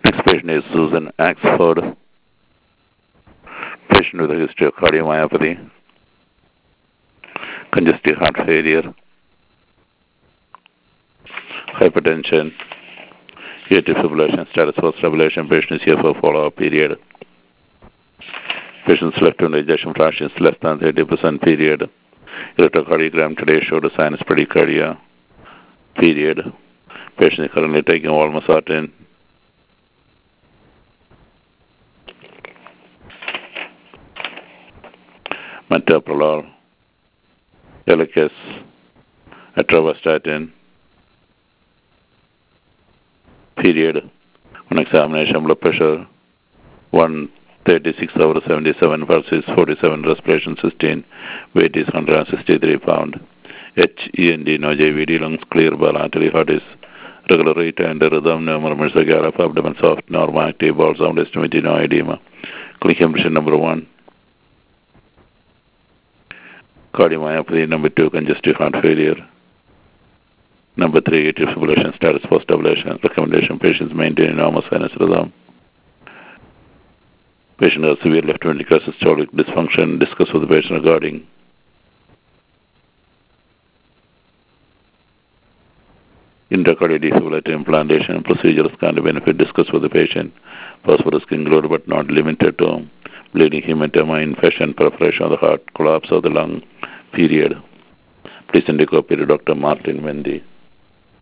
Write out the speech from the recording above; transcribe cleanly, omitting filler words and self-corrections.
Next patient is Susan Axford, patient with a history of cardiomyopathy, congestive heart failure, hypertension, atrial fibrillation, status post-revelation. Patient is here for follow-up period. Patient's left ventricular ejection fraction is less than 30% period. Electrocardiogram today showed a sinus bradycardia period. Patient is currently taking olmesartan. Metoprolol, Eliquis, atorvastatin. Period. On examination, blood pressure 136/77 versus 47 respiration 16. Weight is 163 pound. HEND, no JVD, lungs clear, bilaterally, heart is regular rate and rhythm, no murmurs, the gallop, abdomen soft, normal active, bowel sound estimated, no edema. Clinical impression number 1. Cardiomyopathy. Number 2, congestive heart failure. Number 3, atrial fibrillation, status post-ablation. Recommendation: patients maintain enormous venous rhythm. Patient has severe left ventricular systolic dysfunction. Discuss with the patient regarding intracardiac defibrillator implantation and procedures can benefit. Discuss with the patient. Possible risk include but not limited to bleeding, hematoma, infection, perforation of the heart, collapse of the lung. Period. Please send a copy to Dr. Martin Mendy.